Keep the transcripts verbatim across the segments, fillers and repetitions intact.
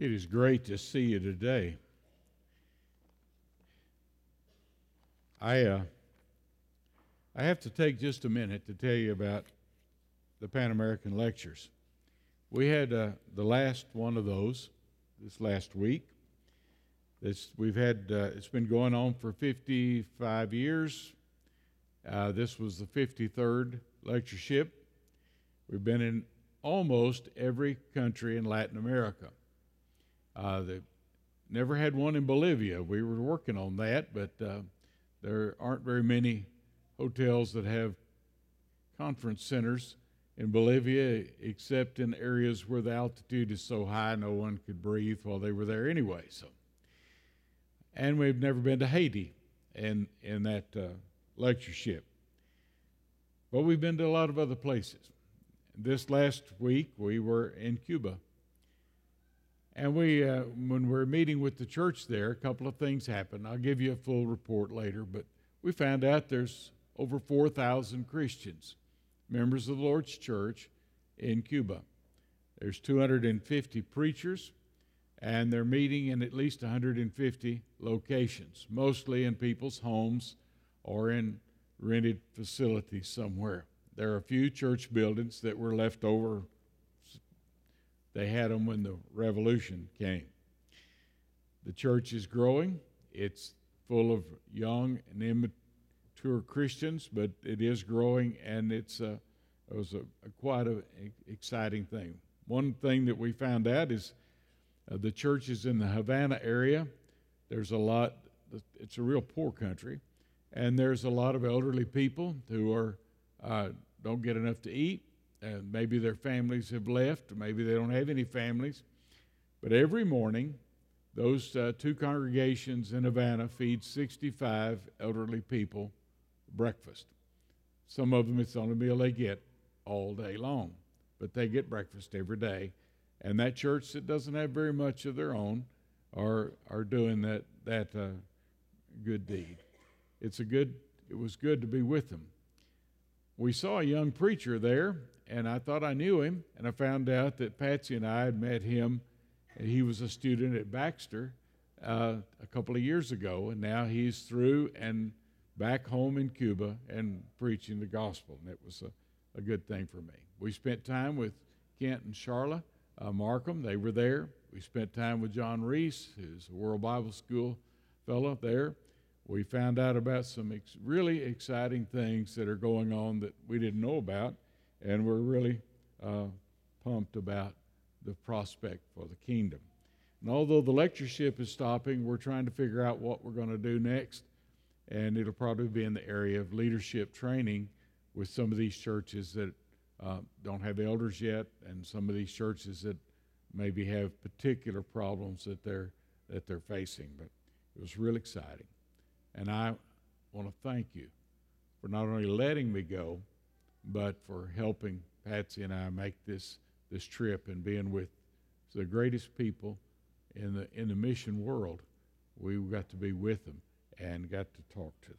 It is great to see you today. I uh, I have to take just a minute to tell you about the Pan American Lectures. We had uh, the last one of those this last week. This we've had uh, it's been going on for fifty-five years. Uh, this was the fifty-third lectureship. We've been in almost every country in Latin America. Uh, they never had one in Bolivia. We were working on that, but uh, there aren't very many hotels that have conference centers in Bolivia, except in areas where the altitude is so high no one could breathe while they were there anyway. So, and we've never been to Haiti in in that uh, lectureship, but we've been to a lot of other places. This last week we were in Cuba. And we, uh, when we were meeting with the church there, a couple of things happened. I'll give you a full report later, but we found out there's over four thousand Christians, members of the Lord's church in Cuba. There's two hundred fifty preachers, and they're meeting in at least one hundred fifty locations, mostly in people's homes or in rented facilities somewhere. There are a few church buildings that were left over. They had them when the revolution came. The church is growing. It's full of young and immature Christians, but it is growing, and it's a, it was a, a quite an exciting thing. One thing that we found out is uh, the churches in the Havana area, there's a lot, it's a real poor country, and there's a lot of elderly people who are uh, don't get enough to eat. And maybe their families have left, or maybe they don't have any families. But every morning, those uh, two congregations in Havana feed sixty-five elderly people breakfast. Some of them, it's the only meal they get all day long, but they get breakfast every day. And that church that doesn't have very much of their own are are doing that that uh, good deed. It's a good. It was good to be with them. We saw a young preacher there, and I thought I knew him, and I found out that Patsy and I had met him, and he was a student at Baxter uh, a couple of years ago, and now he's through and back home in Cuba and preaching the gospel, and it was a, a good thing for me. We spent time with Kent and Charla uh, Markham. They were there. We spent time with John Reese, who's a World Bible School fellow there. We found out about some ex- really exciting things that are going on that we didn't know about, and we're really uh, pumped about the prospect for the kingdom. And although the lectureship is stopping, we're trying to figure out what we're going to do next, and it'll probably be in the area of leadership training with some of these churches that uh, don't have elders yet, and some of these churches that maybe have particular problems that they're that they're facing. But it was real exciting. And I want to thank you for not only letting me go, but for helping Patsy and I make this this trip and being with the greatest people in the in the mission world. We got to be with them and got to talk to them.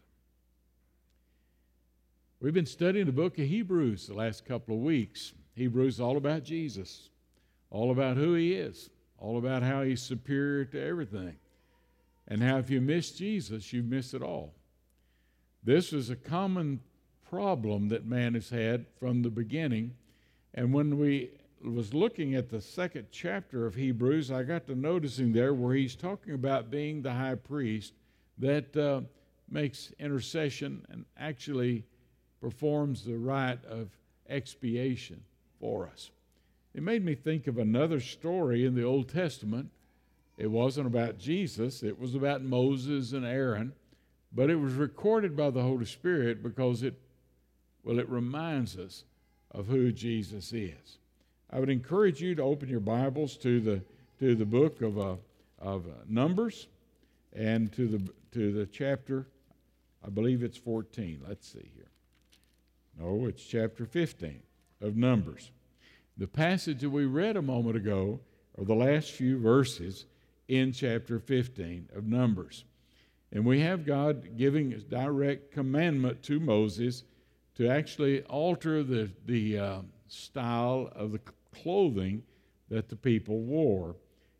We've been studying the book of Hebrews the last couple of weeks. Hebrews is all about Jesus, all about who he is, all about how he's superior to everything. And how if you miss Jesus, you miss it all. This is a common problem that man has had from the beginning. And when we was looking at the second chapter of Hebrews, I got to noticing there where he's talking about being the high priest that uh, makes intercession and actually performs the rite of expiation for us. It made me think of another story in the Old Testament. It wasn't about Jesus, it was about Moses and Aaron, but it was recorded by the Holy Spirit because it, well, it reminds us of who Jesus is. I would encourage you to open your Bibles to the to the book of uh, of uh, Numbers and to the to the chapter, I believe it's fourteen. Let's see here. No, it's chapter fifteen of Numbers. The passage that we read a moment ago are the last few verses in chapter fifteen of Numbers. And we have God giving a direct commandment to Moses to actually alter the, the uh, style of the clothing that the people wore.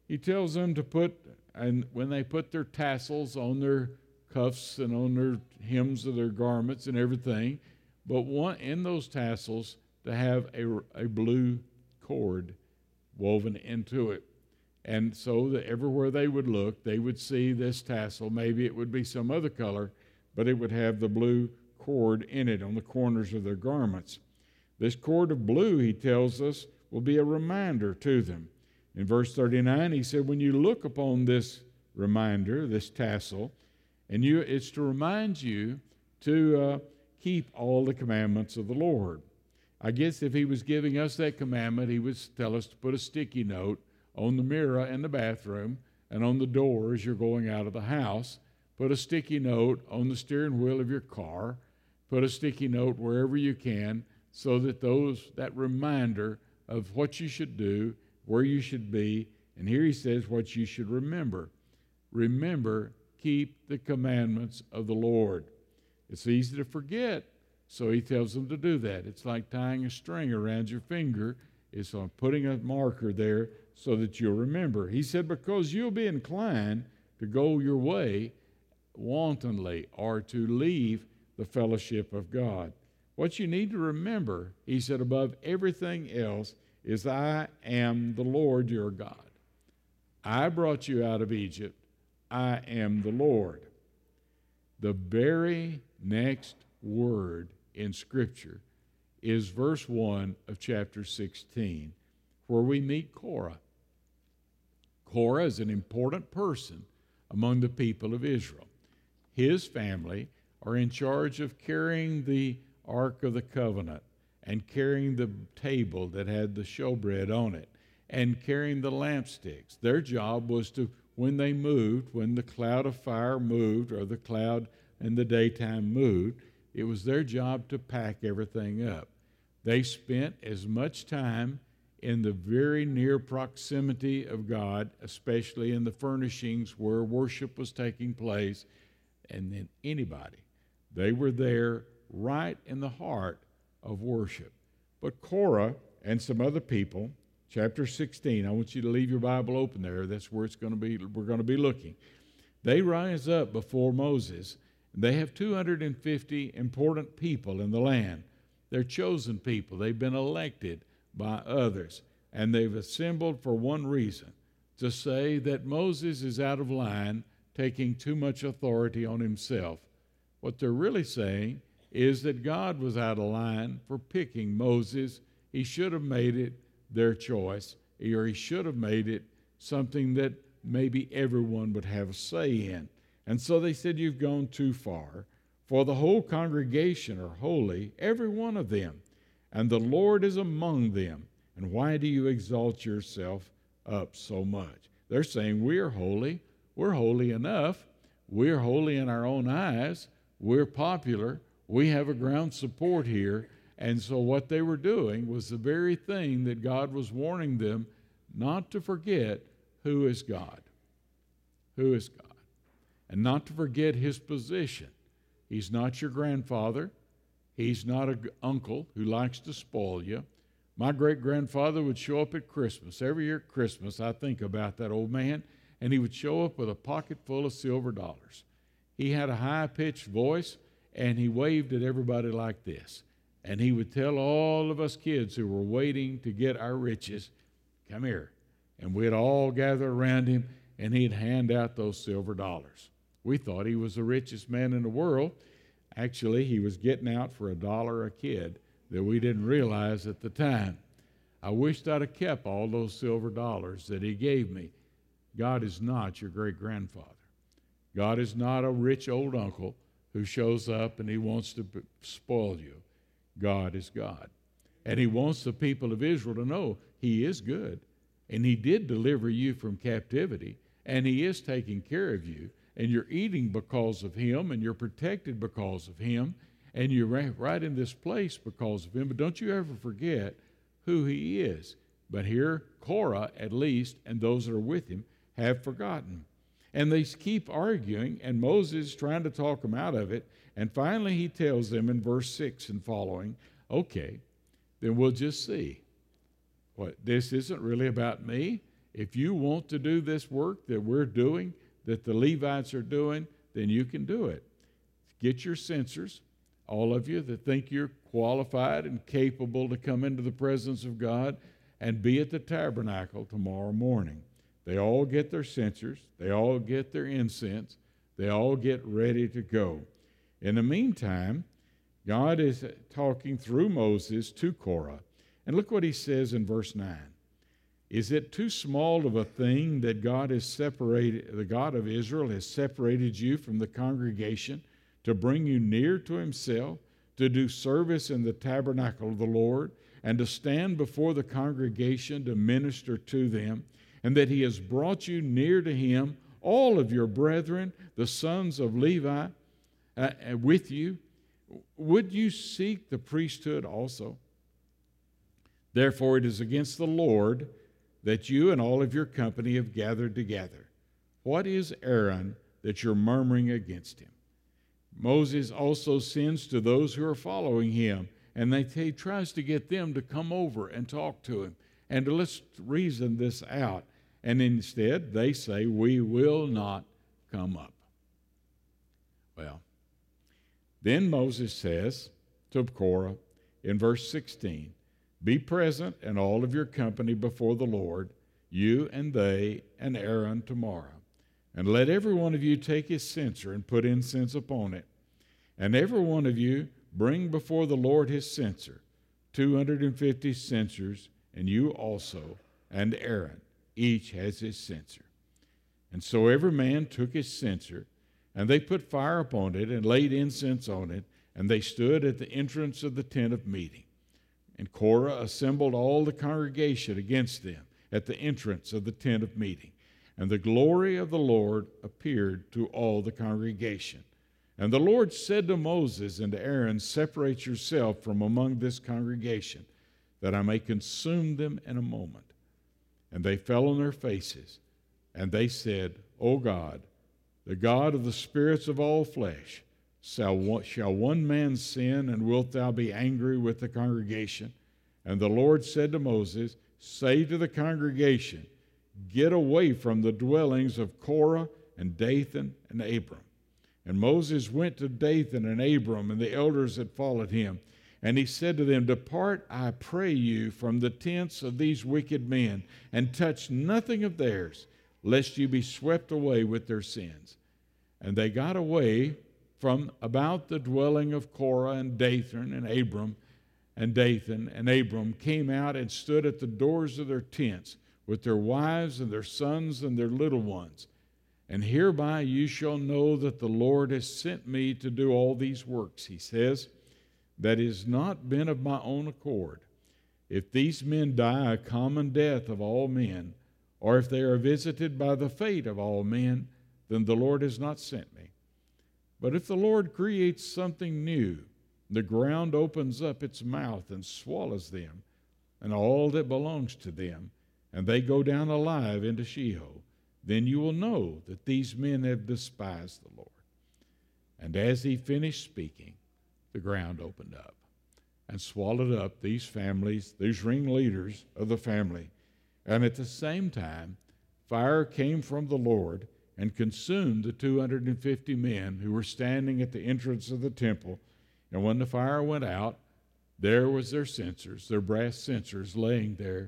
he tells them to put, and when they put their tassels on their cuffs and on their hems of their garments and everything, but one in those tassels to have a, a blue cord woven into it. And so that everywhere they would look, they would see this tassel. Maybe it would be some other color, but it would have the blue cord in it on the corners of their garments. This cord of blue, he tells us, will be a reminder to them. In verse thirty-nine, he said, when you look upon this reminder, this tassel, and you, it's to remind you to uh, keep all the commandments of the Lord. I guess if he was giving us that commandment, he would tell us to put a sticky note on the mirror in the bathroom and on the door as you're going out of the house. Put a sticky note on the steering wheel of your car. Put a sticky note wherever you can so that those that reminder of what you should do, where you should be, and here he says what you should remember. Remember, keep the commandments of the Lord. It's easy to forget, so he tells them to do that. It's like tying a string around your finger. It's on putting a marker there so that you'll remember. He said, because you'll be inclined to go your way wantonly or to leave the fellowship of God. What you need to remember, he said, above everything else, is I am the Lord your God. I brought you out of Egypt. I am the Lord. The very next word in Scripture is verse one of chapter sixteen, where we meet Korah. Korah is an important person among the people of Israel. His family are in charge of carrying the Ark of the Covenant and carrying the table that had the showbread on it and carrying the lampsticks. Their job was to, when they moved, when the cloud of fire moved or the cloud in the daytime moved, it was their job to pack everything up. They spent as much time in the very near proximity of God, especially in the furnishings where worship was taking place, and then anybody. They were there right in the heart of worship. But Korah and some other people, chapter sixteen, I want you to leave your Bible open there. That's where it's going to be. We're going to be looking. They rise up before Moses. They have two hundred fifty important people in the land. They're chosen people. They've been elected by others, and they've assembled for one reason, to say that Moses is out of line, taking too much authority on himself. What they're really saying is that God was out of line for picking Moses. He should have made it their choice, or he should have made it something that maybe everyone would have a say in. And so they said, you've gone too far, for the whole congregation are holy, every one of them, and the Lord is among them. And why do you exalt yourself up so much? They're saying, we're holy, we're holy enough, we're holy in our own eyes, we're popular, we have a ground support here. And so what they were doing was the very thing that God was warning them not to forget who is God. Who is God? And not to forget his position. He's not your grandfather. He's not an uncle who likes to spoil you. My great-grandfather would show up at Christmas. Every year at Christmas, I think about that old man, and he would show up with a pocket full of silver dollars. He had a high-pitched voice, and he waved at everybody like this. And he would tell all of us kids who were waiting to get our riches, come here. And we'd all gather around him, and he'd hand out those silver dollars. We thought he was the richest man in the world. Actually, he was getting out for a dollar a kid that we didn't realize at the time. I wished I'd have kept all those silver dollars that he gave me. God is not your great-grandfather. God is not a rich old uncle who shows up and he wants to spoil you. God is God. And he wants the people of Israel to know he is good. And he did deliver you from captivity. And he is taking care of you. And you're eating because of him. And you're protected because of him. And you're right in this place because of him. But don't you ever forget who he is. But here, Korah, at least, and those that are with him, have forgotten. And they keep arguing, and Moses is trying to talk them out of it. And finally he tells them in verse six and following, okay, then we'll just see. What, this isn't really about me. if you want to do this work that we're doing, that the Levites are doing, then you can do it. Get your censers, all of you that think you're qualified and capable to come into the presence of God, and be at the tabernacle tomorrow morning. They all get their censers. They all get their incense. They all get ready to go. In the meantime, God is talking through Moses to Korah. And look what he says in verse nine. Is it too small of a thing that God has separated, the God of Israel has separated you from the congregation to bring you near to himself, to do service in the tabernacle of the Lord, and to stand before the congregation to minister to them, and that he has brought you near to him, all of your brethren, the sons of Levi, uh, with you? Would you seek the priesthood also? Therefore it is against the Lord that you and all of your company have gathered together. What is Aaron that you're murmuring against him? Moses also sends to those who are following him, and they, he tries to get them to come over and talk to him and to let's reason this out. And instead, they say, we will not come up. Well, then Moses says to Korah in verse sixteen, be present and all of your company before the Lord, you and they and Aaron tomorrow. And let every one of you take his censer and put incense upon it. And every one of you bring before the Lord his censer, two hundred fifty censers, and you also, and Aaron, each has his censer. And so every man took his censer, and they put fire upon it, and laid incense on it, and they stood at the entrance of the tent of meeting. And Korah assembled all the congregation against them at the entrance of the tent of meeting. And the glory of the Lord appeared to all the congregation. And the Lord said to Moses and to Aaron, separate yourself from among this congregation, that I may consume them in a moment. And they fell on their faces, and they said, O God, the God of the spirits of all flesh, shall one, shall one man sin, and wilt thou be angry with the congregation? And the Lord said to Moses, say to the congregation, get away from the dwellings of Korah and Dathan and Abiram. And Moses went to Dathan and Abiram, and the elders that followed him. And he said to them, depart, I pray you, from the tents of these wicked men, and touch nothing of theirs, lest you be swept away with their sins. And they got away from about the dwelling of Korah and Dathan and Abiram, and Dathan and Abiram came out and stood at the doors of their tents with their wives and their sons and their little ones. And hereby you shall know that the Lord has sent me to do all these works, he says, that is not been of my own accord. If these men die a common death of all men, or if they are visited by the fate of all men, then the Lord has not sent me. But if the Lord creates something new, the ground opens up its mouth and swallows them, and all that belongs to them, and they go down alive into Sheol, then you will know that these men have despised the Lord. And as he finished speaking, the ground opened up and swallowed up these families, these ringleaders of the family. And at the same time, fire came from the Lord and consumed the two hundred fifty men who were standing at the entrance of the temple. And when the fire went out, there was their censers, their brass censers, laying there,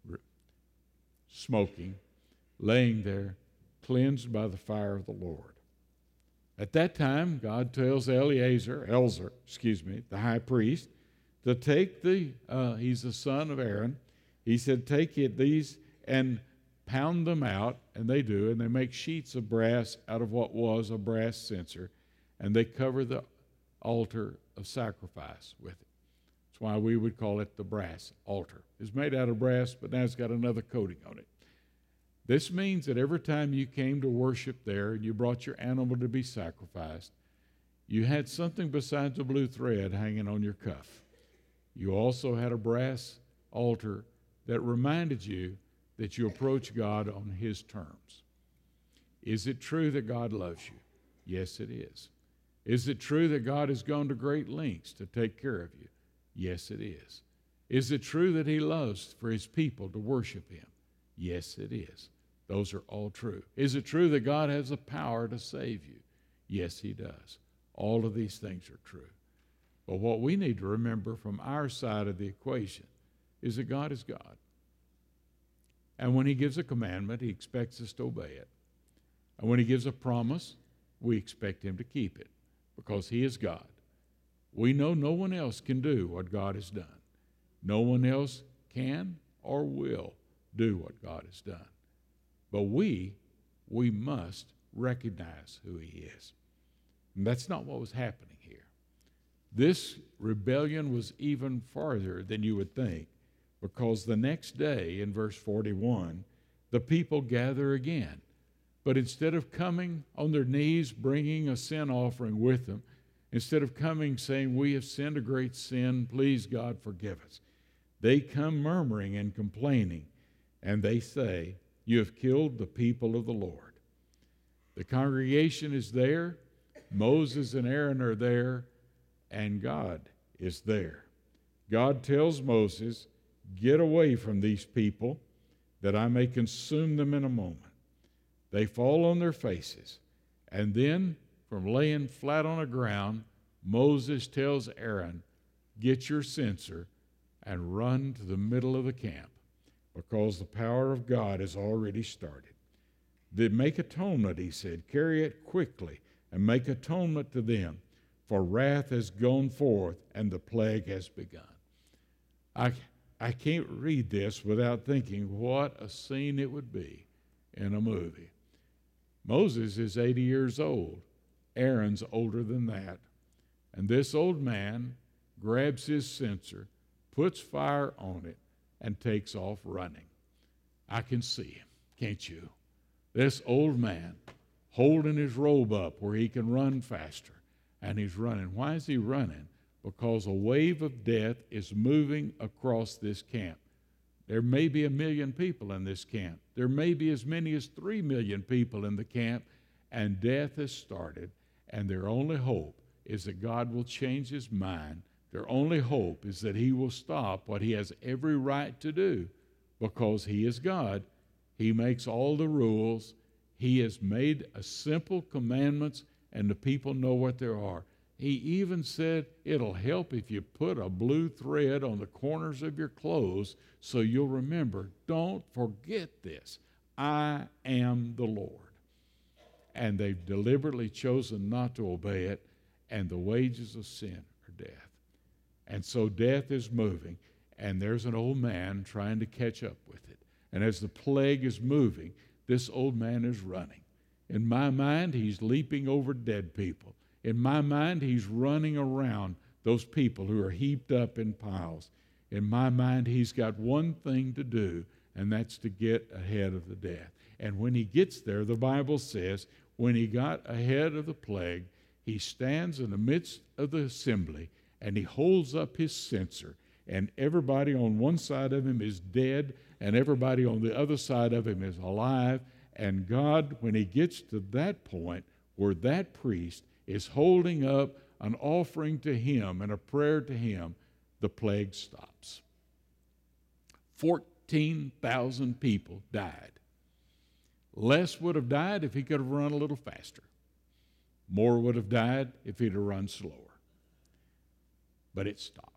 smoking, laying there, cleansed by the fire of the Lord. At that time, God tells Eleazar, Elzer, excuse me, the high priest, to take the, uh, he's the son of Aaron, he said, take it, these and pound them out, and they do, and they make sheets of brass out of what was a brass censer, and they cover the altar of sacrifice with it. That's why we would call it the brass altar. It's made out of brass, but now it's got another coating on it. This means that every time you came to worship there and you brought your animal to be sacrificed, you had something besides a blue thread hanging on your cuff. You also had a brass altar that reminded you that you approach God on his terms. Is it true that God loves you? Yes, it is. Is it true that God has gone to great lengths to take care of you? Yes, it is. Is it true that he loves for his people to worship him? Yes, it is. Those are all true. Is it true that God has the power to save you? Yes, he does. All of these things are true. But what we need to remember from our side of the equation is that God is God. And when he gives a commandment, he expects us to obey it. And when he gives a promise, we expect him to keep it because he is God. We know no one else can do what God has done. No one else can or will do what God has done. But we, we must recognize who he is. And that's not what was happening here. This rebellion was even farther than you would think, because the next day, in verse forty-one, the people gather again. But instead of coming on their knees, bringing a sin offering with them, instead of coming saying, we have sinned a great sin, please God forgive us, they come murmuring and complaining, and they say, you have killed the people of the Lord. The congregation is there, Moses and Aaron are there, and God is there. God tells Moses, get away from these people, that I may consume them in a moment. They fall on their faces, and then, from laying flat on the ground, Moses tells Aaron, get your censer and run to the middle of the camp, because the power of God has already started. Then make atonement, he said, carry it quickly, and make atonement to them, for wrath has gone forth, and the plague has begun. I, I can't read this without thinking what a scene it would be in a movie. Moses is eighty years old. Aaron's older than that. And this old man grabs his censer, puts fire on it, and takes off running. I can see him, can't you? This old man holding his robe up where he can run faster, and he's running. Why is he running? Because a wave of death is moving across this camp. There may be a million people in this camp. There may be as many as three million people in the camp, and death has started, and their only hope is that God will change his mind. Their only hope is that he will stop what he has every right to do, because he is God. He makes all the rules. He has made a simple commandments, and the people know what there are. He even said it'll help if you put a blue thread on the corners of your clothes so you'll remember, don't forget this. I am the Lord. And they've deliberately chosen not to obey it, and the wages of sin are death. And so death is moving, and there's an old man trying to catch up with it. And as the plague is moving, this old man is running. In my mind, he's leaping over dead people. In my mind, he's running around those people who are heaped up in piles. In my mind, he's got one thing to do, and that's to get ahead of the death. And when he gets there, the Bible says, when he got ahead of the plague, he stands in the midst of the assembly, and he holds up his censer, and everybody on one side of him is dead, and everybody on the other side of him is alive. And God, when he gets to that point where that priest is holding up an offering to him and a prayer to him, the plague stops. fourteen thousand people died. Less would have died if he could have run a little faster. More would have died if he'd have run slower. But it stopped.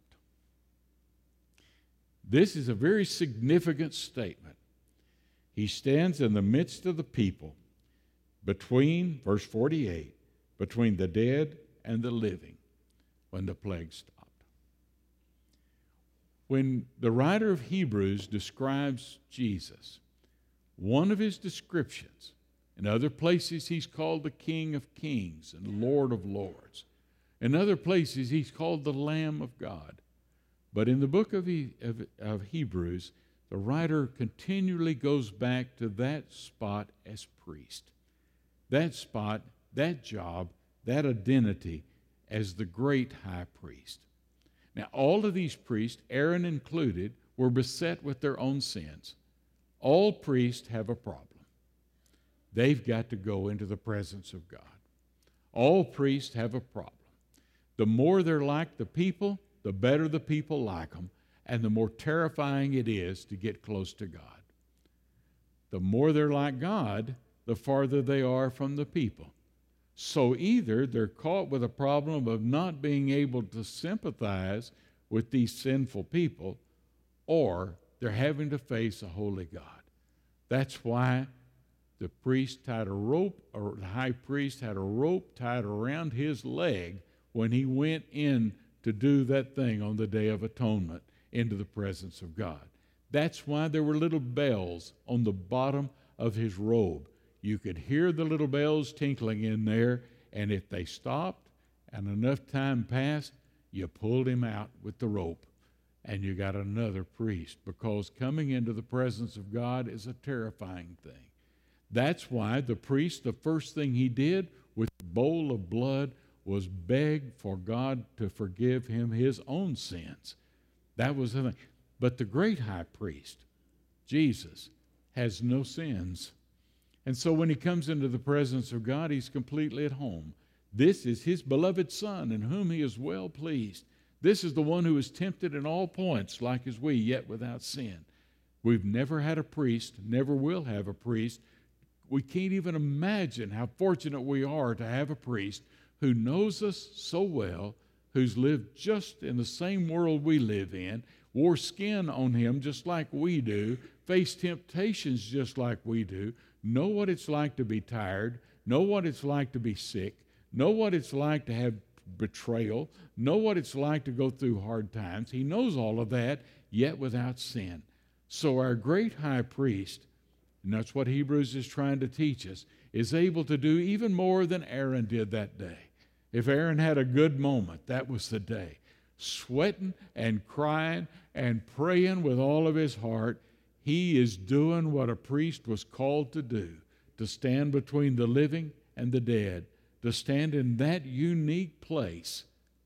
This is a very significant statement. He stands in the midst of the people between, verse forty-eight, between the dead and the living when the plague stopped. When the writer of Hebrews describes Jesus, one of his descriptions, in other places he's called the King of Kings and Lord of Lords. In other places he's called the Lamb of God. But in the book of, he, of, of Hebrews, the writer continually goes back to that spot as priest. That spot, that job, that identity as the great high priest. Now, all of these priests, Aaron included, were beset with their own sins. All priests have a problem. They've got to go into the presence of God. All priests have a problem. The more they're like the people, the better the people like them, and the more terrifying it is to get close to God. the more they're like God, the farther they are from the people. So either they're caught with a problem of not being able to sympathize with these sinful people, or they're having to face a holy God. That's why the priest tied a rope, or the high priest had a rope tied around his leg when he went in to do that thing on the Day of Atonement into the presence of God. That's why there were little bells on the bottom of his robe. You could hear the little bells tinkling in there, and if they stopped and enough time passed, you pulled him out with the rope, and you got another priest, because coming into the presence of God is a terrifying thing. That's why the priest, the first thing he did with the bowl of blood was beg for God to forgive him his own sins. That was the thing. But the great high priest, Jesus, has no sins. And so when he comes into the presence of God, he's completely at home. This is his beloved Son, in whom he is well pleased. This is the one who is tempted in all points, like as we, yet without sin. We've never had a priest, never will have a priest. We can't even imagine how fortunate we are to have a priest who knows us so well, who's lived just in the same world we live in, wore skin on him just like we do, faced temptations just like we do, know what it's like to be tired, know what it's like to be sick, know what it's like to have betrayal, know what it's like to go through hard times. He knows all of that, yet without sin. So our great high priest, and that's what Hebrews is trying to teach us, is able to do even more than Aaron did that day. If Aaron had a good moment, that was the day. Sweating and crying and praying with all of his heart, he is doing what a priest was called to do, to stand between the living and the dead, to stand in that unique place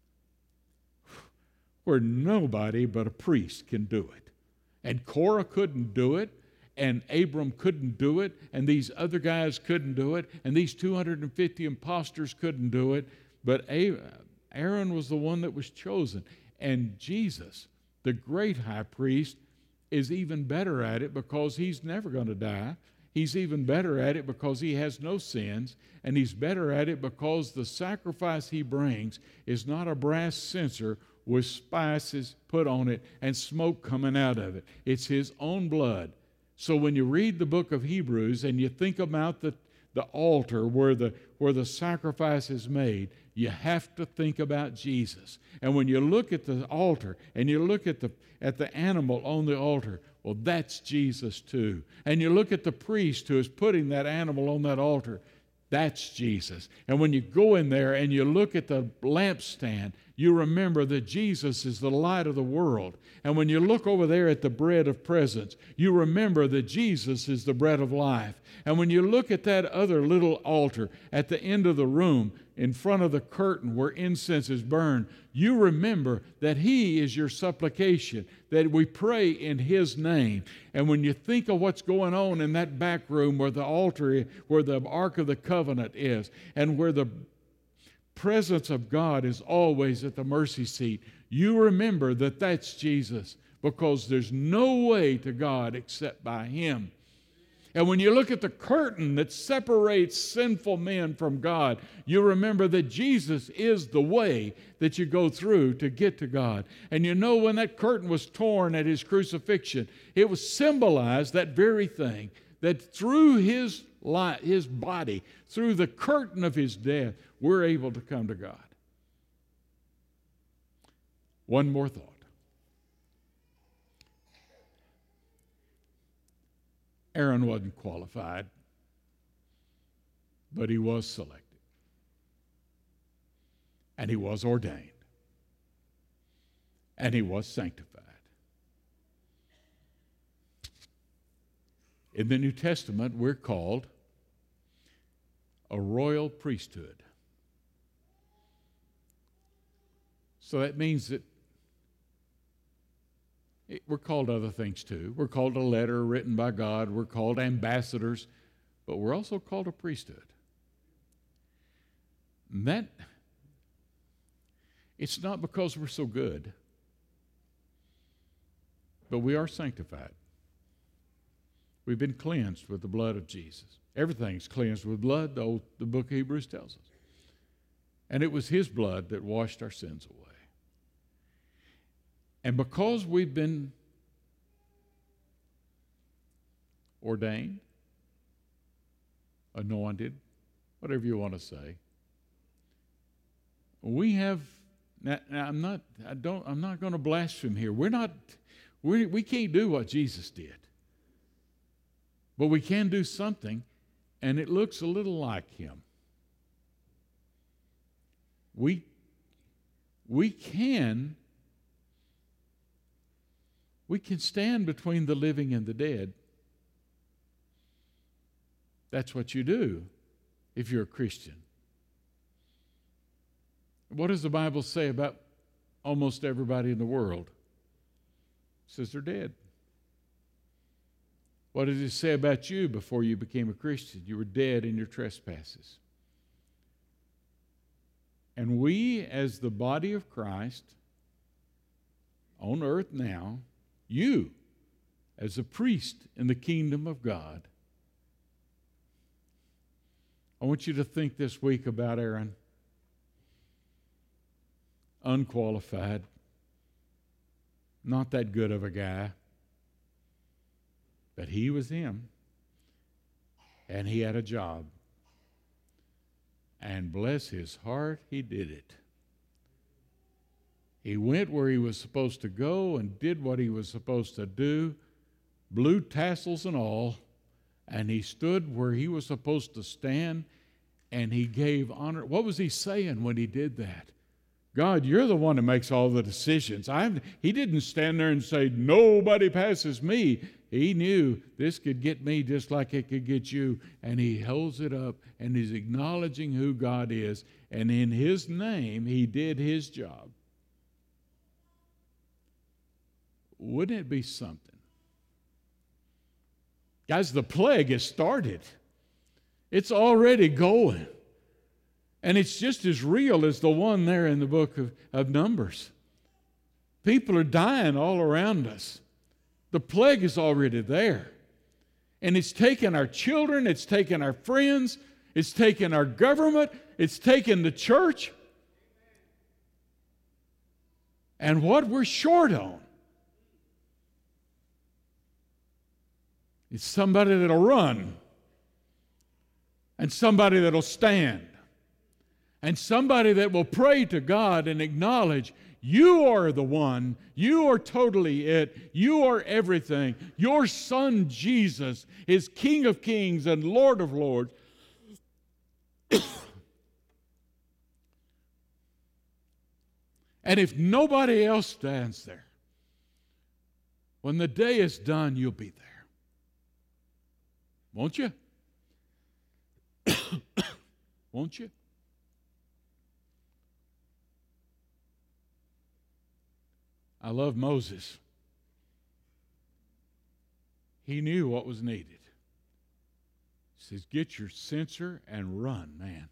where nobody but a priest can do it. And Korah couldn't do it, and Abram couldn't do it, and these other guys couldn't do it, and these two hundred fifty imposters couldn't do it, but Aaron was the one that was chosen. And Jesus, the great high priest, is even better at it because he's never going to die. He's even better at it because he has no sins, and he's better at it because the sacrifice he brings is not a brass censer with spices put on it and smoke coming out of it. It's his own blood. So when you read the book of Hebrews and you think about the, the altar where the, where the sacrifice is made, you have to think about Jesus. And when you look at the altar and you look at the, at the animal on the altar, well, that's Jesus too. And you look at the priest who is putting that animal on that altar, that's Jesus. And when you go in there and you look at the lampstand, you remember that Jesus is the light of the world. And when you look over there at the bread of presence, you remember that Jesus is the bread of life. And when you look at that other little altar at the end of the room, in front of the curtain where incense is burned, you remember that He is your supplication, that we pray in His name. And when you think of what's going on in that back room where the altar, where the Ark of the Covenant is, and where the presence of God is always at the mercy seat, you remember that that's Jesus, because there's no way to God except by Him. And when you look at the curtain that separates sinful men from God, you remember that Jesus is the way that you go through to get to God. And you know, when that curtain was torn at His crucifixion, it was symbolized that very thing, that through His life, His body, through the curtain of His death, we're able to come to God. One more thought. Aaron wasn't qualified, but he was selected. And he was ordained. And he was sanctified. In the New Testament, we're called a royal priesthood. So that means that It, we're called other things too. We're called a letter written by God. We're called ambassadors. But we're also called a priesthood. And that, it's not because we're so good, but we are sanctified. We've been cleansed with the blood of Jesus. Everything's cleansed with blood, the, old, the book of Hebrews tells us. And it was his blood that washed our sins away. And because we've been ordained, anointed, whatever you want to say, we have. Now, now I'm not. I don't. I'm not going to blaspheme here. We're not. We we can't do what Jesus did, but we can do something, and it looks a little like him. We we can. We can stand between the living and the dead. That's what you do if you're a Christian. What does the Bible say about almost everybody in the world? It says they're dead. What does it say about you before you became a Christian? You were dead in your trespasses. And we, as the body of Christ on earth now, you, as a priest in the kingdom of God, I want you to think this week about Aaron. Unqualified, not that good of a guy, but he was him, and he had a job. And bless his heart, he did it. He went where he was supposed to go and did what he was supposed to do, blue tassels and all, and he stood where he was supposed to stand, and he gave honor. What was he saying when he did that? God, you're the one that makes all the decisions. I'm, he didn't stand there and say, nobody passes me. He knew this could get me just like it could get you, and he holds it up, and he's acknowledging who God is, and in his name, he did his job. Wouldn't it be something? Guys, the plague has started. It's already going. And it's just as real as the one there in the book of, of Numbers. People are dying all around us. The plague is already there. And it's taken our children, it's taken our friends, it's taken our government, it's taken the church. And what we're short on is somebody that'll run, and somebody that'll stand, and somebody that will pray to God and acknowledge, you are the one, you are totally it, you are everything. Your Son Jesus is King of Kings and Lord of Lords. And if nobody else stands there, when the day is done, you'll be there. Won't you? Won't you? I love Moses. He knew what was needed. He says, get your censer and run, man.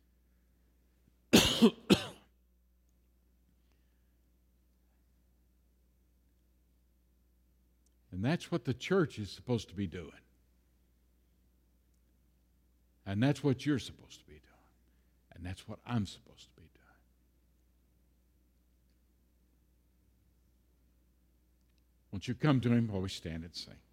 And that's what the church is supposed to be doing. And that's what you're supposed to be doing. And that's what I'm supposed to be doing. Won't you come to him while we stand and sing?